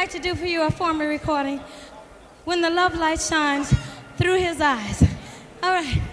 like to do for you a formal recording, When the Love Light Shines Through His Eyes. All right.